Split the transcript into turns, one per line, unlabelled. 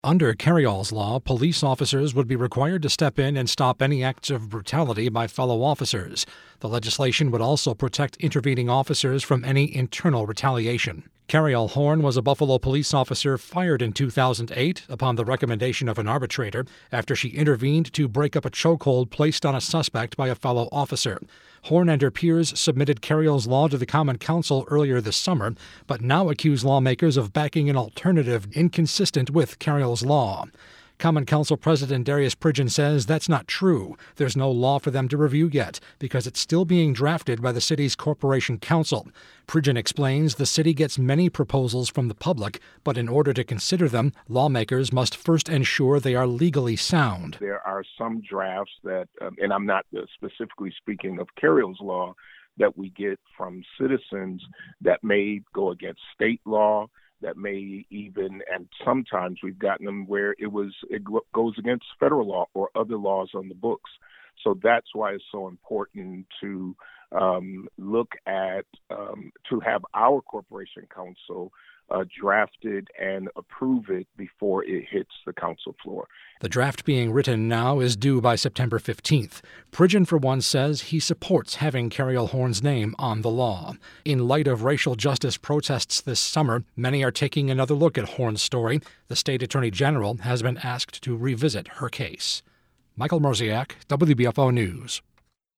Under Carryall's law, police officers would be required to step in and stop any acts of brutality by fellow officers. The legislation would also protect intervening officers from any internal retaliation. Carryall Horne was a Buffalo police officer fired in 2008 upon the recommendation of an arbitrator after she intervened to break up a chokehold placed on a suspect by a fellow officer. Horne and her peers submitted Carryall's law to the Common Council earlier this summer, but now accuse lawmakers of backing an alternative inconsistent with Carryall's law. Common Council President Darius Pridgeon says that's not true. There's no law for them to review yet because it's still being drafted by the city's Corporation Council. Pridgeon explains the city gets many proposals from the public, but in order to consider them, lawmakers must first ensure they are legally sound.
There are some drafts that, and I'm not specifically speaking of Carryall's law, that we get from citizens that may go against state law, that may even, and sometimes we've gotten them where it goes against federal law or other laws on the books. So that's why it's so important to look at, to have our Corporation Council drafted and approve it before it hits the council floor.
The draft being written now is due by September 15th. Pridgeon, for one, says he supports having Carryall Horne's name on the law. In light of racial justice protests this summer, many are taking another look at Horne's story. The state attorney general has been asked to revisit her case. Michael Mroziak, WBFO News.